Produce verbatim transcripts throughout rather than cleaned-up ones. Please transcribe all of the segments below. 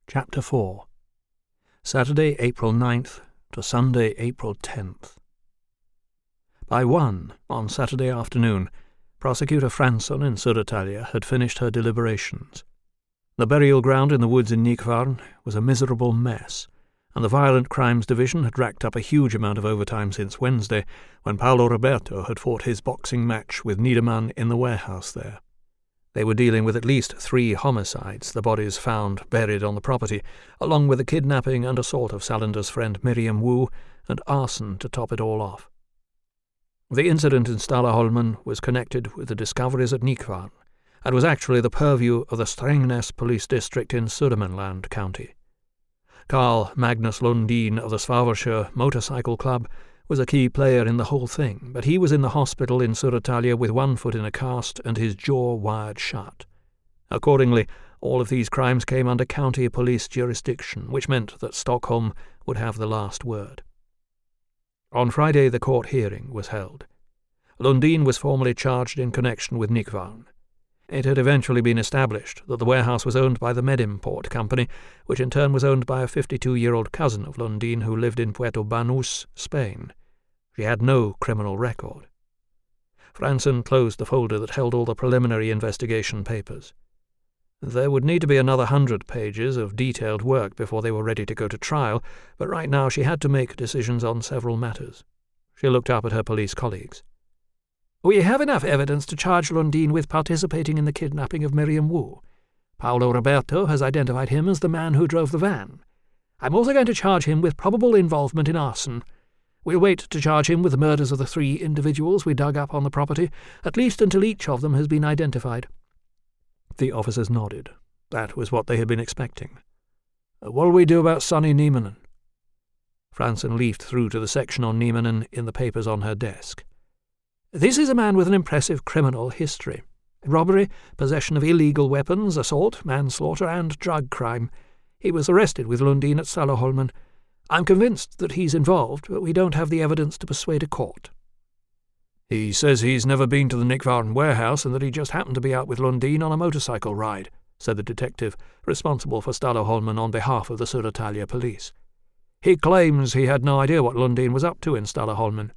Chapter four. Saturday, April ninth to Sunday, April tenth. By one, on Saturday afternoon, Prosecutor Fransson in Södertälje had finished her deliberations. The burial ground in the woods in Nykvarn was a miserable mess, and the Violent Crimes Division had racked up a huge amount of overtime since Wednesday, when Paolo Roberto had fought his boxing match with Niederman in the warehouse there. They were dealing with at least three homicides, the bodies found buried on the property, along with the kidnapping and assault of Salander's friend Miriam Wu, and arson to top it all off. The incident in Stallerholmen was connected with the discoveries at Nykvarn, and was actually the purview of the Strängnäs police district in Södermanland county. Carl Magnus Lundin of the Svavelskär Motorcycle Club was a key player in the whole thing, but he was in the hospital in Södertälje with one foot in a cast and his jaw wired shut. Accordingly, all of these crimes came under county police jurisdiction, which meant that Stockholm would have the last word. On Friday the court hearing was held. Lundin was formally charged in connection with Nykvarn. It had eventually been established that the warehouse was owned by the Medimport Company, which in turn was owned by a fifty-two-year-old cousin of Lundin who lived in Puerto Banús, Spain. She had no criminal record. Fransson closed the folder that held all the preliminary investigation papers. There would need to be another hundred pages of detailed work before they were ready to go to trial, but right now she had to make decisions on several matters. She looked up at her police colleagues. "We have enough evidence to charge Lundin with participating in the kidnapping of Miriam Wu. Paolo Roberto has identified him as the man who drove the van. I'm also going to charge him with probable involvement in arson. We'll wait to charge him with the murders of the three individuals we dug up on the property, at least until each of them has been identified." The officers nodded. That was what they had been expecting. "What'll we do about Sonny Nieminen?" Fransson leafed through to the section on Nieminen in the papers on her desk. "This is a man with an impressive criminal history. Robbery, possession of illegal weapons, assault, manslaughter, and drug crime. He was arrested with Lundin at Stallerholmen. I'm convinced that he's involved, but we don't have the evidence to persuade a court." "He says he's never been to the Nykvarn warehouse and that he just happened to be out with Lundin on a motorcycle ride," said the detective, responsible for Stallerholmen on behalf of the Södertälje police. "He claims he had no idea what Lundin was up to in Stallerholmen."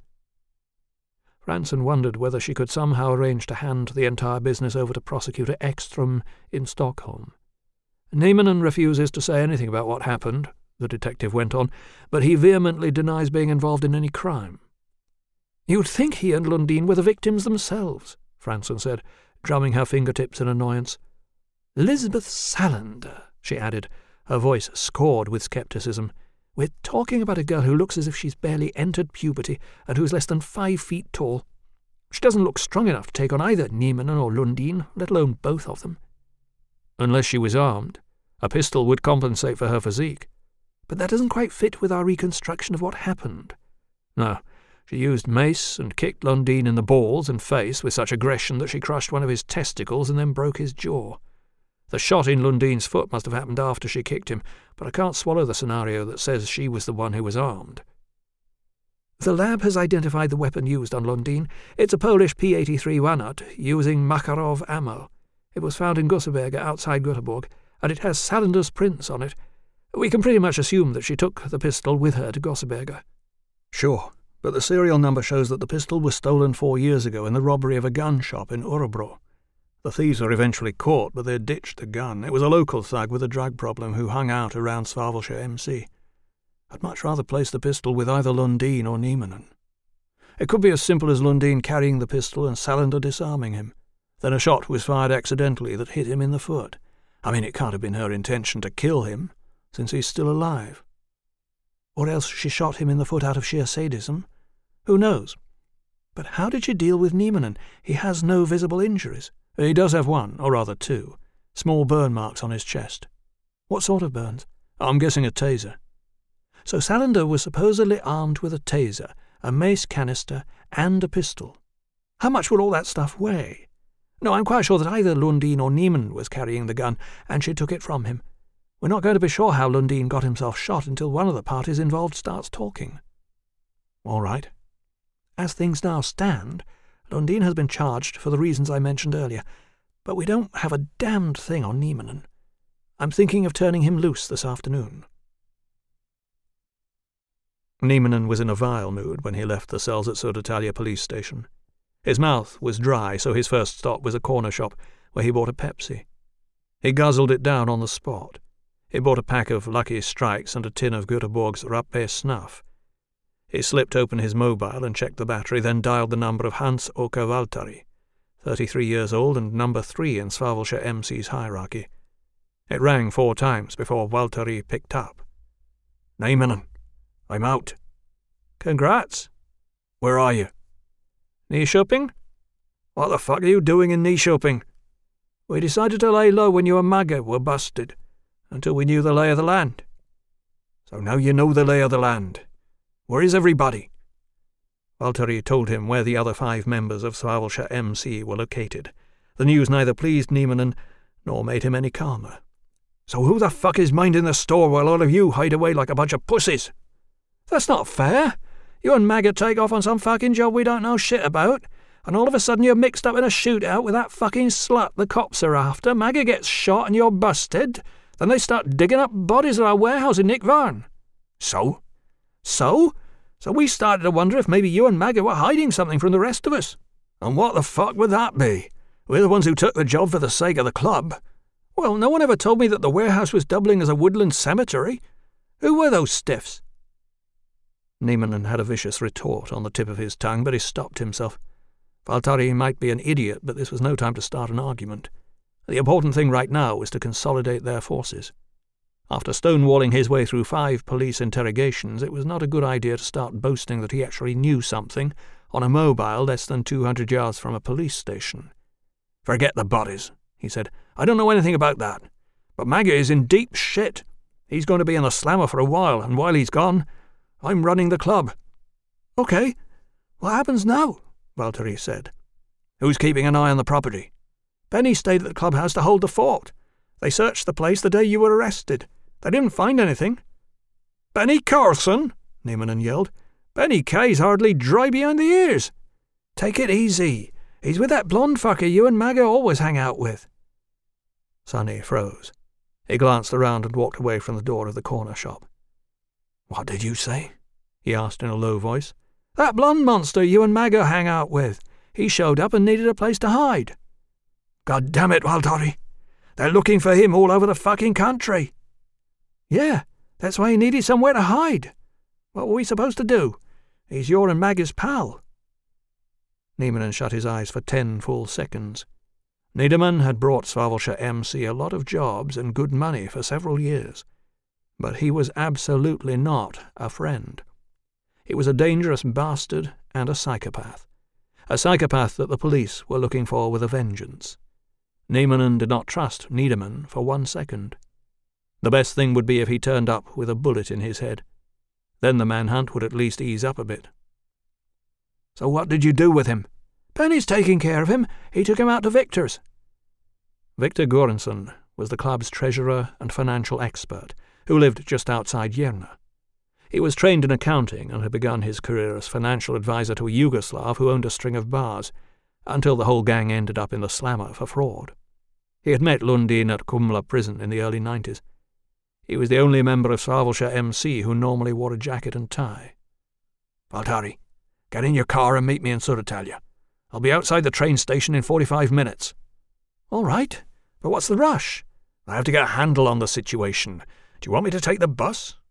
Fransson wondered whether she could somehow arrange to hand the entire business over to Prosecutor Ekström in Stockholm. "Nieminen refuses to say anything about what happened," the detective went on, "but he vehemently denies being involved in any crime." "You'd think he and Lundin were the victims themselves," Fransson said, drumming her fingertips in annoyance. "Lisbeth Salander," she added, her voice scored with scepticism. "We're talking about a girl who looks as if she's barely entered puberty and who's less than five feet tall. She doesn't look strong enough to take on either Nieminen or Lundin, let alone both of them." "Unless she was armed. A pistol would compensate for her physique." "But that doesn't quite fit with our reconstruction of what happened." "No. She used mace and kicked Lundin in the balls and face with such aggression that she crushed one of his testicles and then broke his jaw. The shot in Lundin's foot must have happened after she kicked him, but I can't swallow the scenario that says she was the one who was armed." "The lab has identified the weapon used on Lundin. It's a Polish P eighty-three Wanat using Makarov ammo. It was found in Gusseberga outside Göteborg, and it has Salander's prints on it. We can pretty much assume that she took the pistol with her to Gosseberga." "Sure, but the serial number shows that the pistol was stolen four years ago in the robbery of a gun shop in Örebro. The thieves were eventually caught, but they ditched the gun. It was a local thug with a drug problem who hung out around Svavelskär M C. I'd much rather place the pistol with either Lundin or Nieminen. It could be as simple as Lundin carrying the pistol and Salander disarming him. Then a shot was fired accidentally that hit him in the foot. I mean, it can't have been her intention to kill him, since he's still alive. Or else she shot him in the foot out of sheer sadism. Who knows? But how did she deal with Nieminen? He has no visible injuries." "He does have one, or rather two. Small burn marks on his chest." "What sort of burns?" "I'm guessing a taser." "So Salander was supposedly armed with a taser, a mace canister, and a pistol. How much will all that stuff weigh? No, I'm quite sure that either Lundin or Nieminen was carrying the gun, and she took it from him. We're not going to be sure how Lundin got himself shot until one of the parties involved starts talking." "All right." "As things now stand, Lundin has been charged for the reasons I mentioned earlier, but we don't have a damned thing on Nieminen. I'm thinking of turning him loose this afternoon." Nieminen was in a vile mood when he left the cells at Södertälje police station. His mouth was dry, so his first stop was a corner shop where he bought a Pepsi. He guzzled it down on the spot. He bought a pack of Lucky Strikes and a tin of Göteborg's Rappe snuff. He slipped open his mobile and checked the battery, then dialed the number of Hans-Åke Valtari, thirty-three years old and number three in Svavelska M C's hierarchy. It rang four times before Valtari picked up. "Nieminen, I'm out." "Congrats." "Where are you?" "Nyköping." "What the fuck are you doing in Nyköping?" "We decided to lay low when you and Magge were busted, until we knew the lay of the land." "So now you know the lay of the land. Where is everybody?" Valtari told him where the other five members of Svavelska M C were located. The news neither pleased Nieminen nor made him any calmer. "So who the fuck is minding the store while all of you hide away like a bunch of pussies?" "That's not fair. You and Magge take off on some fucking job we don't know shit about, and all of a sudden you're mixed up in a shootout with that fucking slut the cops are after. Magge gets shot and you're busted. Then they start digging up bodies at our warehouse in Nykvarn." "So?" "So? So we started to wonder if maybe you and Magge were hiding something from the rest of us." "And what the fuck would that be? We're the ones who took the job for the sake of the club." "Well, no one ever told me that the warehouse was doubling as a woodland cemetery. Who were those stiffs?" Nieminen had a vicious retort on the tip of his tongue, but he stopped himself. Valtari might be an idiot, but this was no time to start an argument. The important thing right now was to consolidate their forces. After stonewalling his way through five police interrogations, it was not a good idea to start boasting that he actually knew something on a mobile less than two hundred yards from a police station. "Forget the bodies," he said. "I don't know anything about that. But Magge is in deep shit. He's going to be in the slammer for a while, and while he's gone, I'm running the club." "Okay. What happens now?" Valtari said. "Who's keeping an eye on the property?" "Benny stayed at the clubhouse to hold the fort. They searched the place the day you were arrested. They didn't find anything." "Benny Carlson?" Nieminen yelled. "Benny K's hardly dry behind the ears." "Take it easy. He's with that blonde fucker you and Magge always hang out with." Sonny froze. He glanced around and walked away from the door of the corner shop. "What did you say?" he asked in a low voice. "That blonde monster you and Magge hang out with. He showed up and needed a place to hide." "God damn it, Valtari. They're looking for him all over the fucking country." "Yeah, that's why he needed somewhere to hide. What were we supposed to do? He's your and Magge's pal." Nieminen shut his eyes for ten full seconds. Niederman had brought Svavelska M C a lot of jobs and good money for several years, but he was absolutely not a friend. He was a dangerous bastard and a psychopath, a psychopath that the police were looking for with a vengeance. Nieminen did not trust Niederman for one second. The best thing would be if he turned up with a bullet in his head. Then the manhunt would at least ease up a bit. "So what did you do with him?" "Benny's taking care of him. He took him out to Victor's." Victor Göransson was the club's treasurer and financial expert, who lived just outside Järna. He was trained in accounting and had begun his career as financial advisor to a Yugoslav who owned a string of bars, until the whole gang ended up in the slammer for fraud. He had met Lundin at Kumla prison in the early nineties. He was the only member of Svavelska M C who normally wore a jacket and tie. "Valtari, get in your car and meet me in Södertälje. I'll be outside the train station in forty-five minutes." "All right, but what's the rush?" "I have to get a handle on the situation. Do you want me to take the bus?